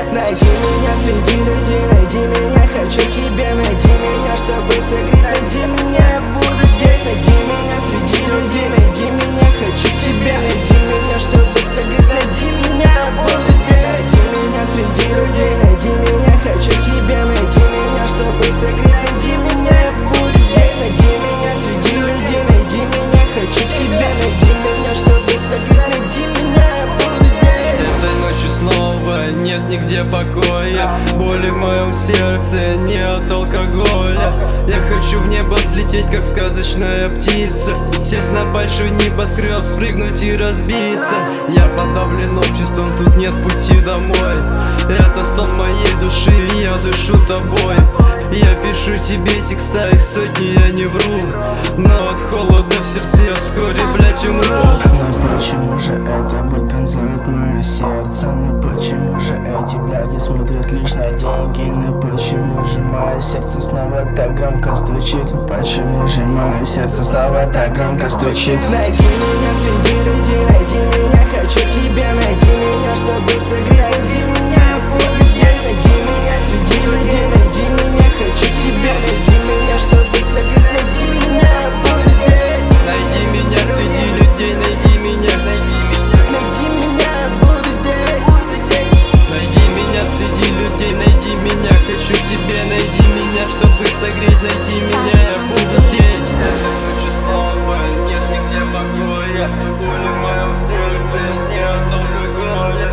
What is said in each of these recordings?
Найди меня среди людей, найди меня, хочу к тебе. Найди меня, чтобы согреть, найди меня, я буду здесь. Найди меня среди людей, найди меня, хочу к тебе. Найди меня, чтобы согреть, найди меня, я буду здесь. Найди меня среди людей, найди меня, хочу к тебе. Найди меня, чтобы согреть, найди меня, я буду здесь. Найди меня среди людей, найди меня, хочу к тебе. Найди меня, чтобы согреть, найди меня, я буду здесь. Этой ночью снова нет нигде покоя. Боли в моем сердце не от алкоголя. Я хочу в небо взлететь, как сказочная птица, сесть на большой небоскреб, спрыгнуть и разбиться. Я подавлен обществом, тут нет пути домой. Это стон моей души, я дышу тобой. Я пишу тебе текста, их сотни, я не вру. Но от холода в сердце я вскоре, блять, умру. Но почему же эта боль пронзает мое сердце? Но почему же эти бляди смотрят лишь на деньги? Но почему же мое сердце снова так громко стучит? Почему же мое сердце снова так громко стучит? Найди меня среди людей, найди меня, хочу к тебе. Найди меня, чтобы согреть, найди меня, я буду здесь. Найди меня среди людей, найди меня, хочу к тебе. Найди меня, чтобы согреть, найди меня, я буду здесь. Найди меня среди людей, найди меня, Найди меня, я буду здесь. найди меня среди людей, найди меня, хочу к тебе. Найди меня, чтобы согреть, найди меня, я буду здесь. Этой ночью снова нет нигде покоя. Боли в моем сердце не от алкоголя.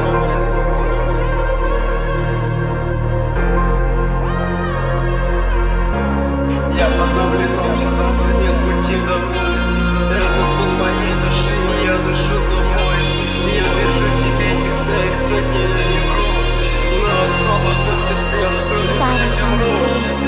Я подавлен обществом, тут нет пути домой. Это стон моей души, я дышу тобой. Я пишу тебе тексты, их сотни, я не вру. Но от холода в сердце я вскоре Savage on the beat.